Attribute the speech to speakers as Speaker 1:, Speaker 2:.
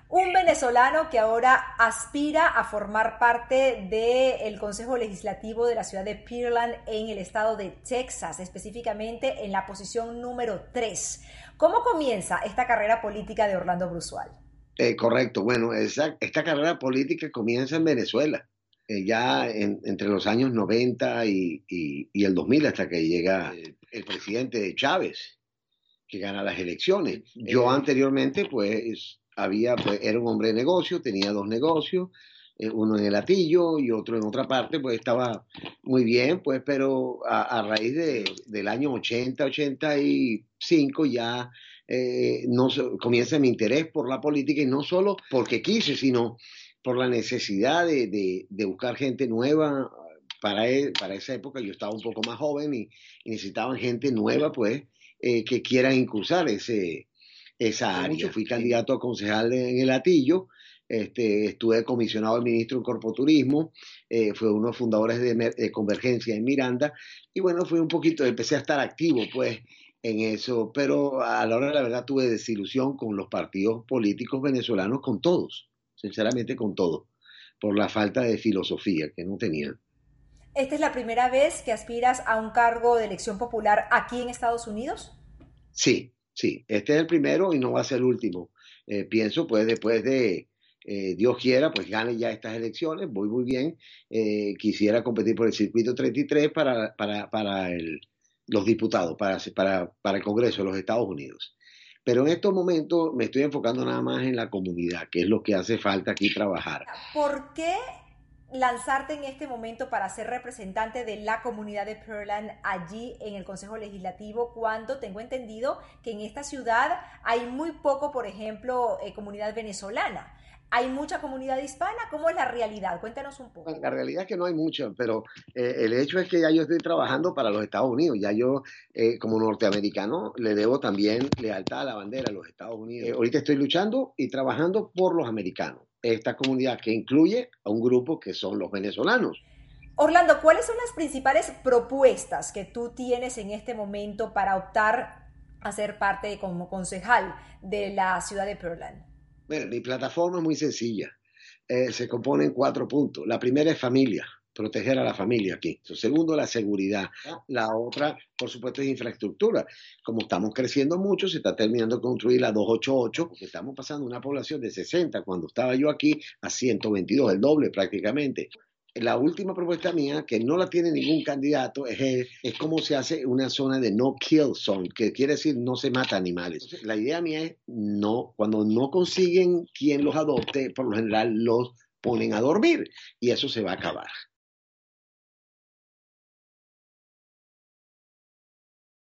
Speaker 1: Un venezolano que ahora aspira a formar parte del Consejo Legislativo de la ciudad de Pearland en el estado de Texas, específicamente en la posición número 3. ¿Cómo comienza esta carrera política de Orlando Brusual?
Speaker 2: Correcto, bueno, esta carrera política comienza en Venezuela, entre los años 90 y el 2000 hasta que llega el presidente Chávez, que gana las elecciones. Yo anteriormente, era un hombre de negocio, tenía dos negocios, uno en el Atillo y otro en otra parte, pues estaba muy bien, pues, pero a raíz del año 80, 85 ya no, comienza mi interés por la política y no solo porque quise, sino por la necesidad de buscar gente nueva. Para esa época yo estaba un poco más joven y necesitaban gente nueva, pues, que quieran incursar esa área. Yo fui candidato a concejal en el Atillo, estuve comisionado al ministro en Corpoturismo, fue uno de los fundadores de Convergencia en Miranda, y bueno, empecé a estar activo, pues, en eso, pero a la hora de la verdad tuve desilusión con los partidos políticos venezolanos, con todos, sinceramente con todos, por la falta de filosofía que no tenían.
Speaker 1: ¿Esta es la primera vez que aspiras a un cargo de elección popular aquí en Estados Unidos?
Speaker 2: Sí, sí, este es el primero y no va a ser el último. Pienso, pues, después de Dios quiera, pues gane ya estas elecciones, voy muy bien. Quisiera competir por el circuito 33 los diputados, para el Congreso de los Estados Unidos. Pero en estos momentos me estoy enfocando nada más en la comunidad, que es lo que hace falta aquí trabajar.
Speaker 1: ¿Por qué lanzarte en este momento para ser representante de la comunidad de Pearland allí en el Consejo Legislativo cuando tengo entendido que en esta ciudad hay muy poco, por ejemplo, comunidad venezolana? ¿Hay mucha comunidad hispana? ¿Cómo es la realidad? Cuéntanos un
Speaker 2: Bueno,
Speaker 1: poco.
Speaker 2: la realidad es que no hay mucho, pero el hecho es que ya yo estoy trabajando para los Estados Unidos. Ya yo, como norteamericano, le debo también lealtad a la bandera de los Estados Unidos. Ahorita estoy luchando y trabajando por los americanos. Esta comunidad que incluye a un grupo que son los venezolanos.
Speaker 1: Orlando, ¿cuáles son las principales propuestas que tú tienes en este momento para optar a ser parte como concejal de la ciudad de Pearland?
Speaker 2: Bueno, mi plataforma es muy sencilla. Se compone en 4 puntos. La primera es familia, proteger a la familia aquí. Segundo, la seguridad. La otra, por supuesto, es infraestructura. Como estamos creciendo mucho, se está terminando de construir la 288, porque estamos pasando una población de 60, cuando estaba yo aquí, a 122, el doble prácticamente. La última propuesta mía, que no la tiene ningún candidato, es cómo se hace una zona de no kill zone, que quiere decir no se mata animales. Entonces, la idea mía es, no, cuando no consiguen quien los adopte, por lo general los ponen a dormir y eso se va a acabar.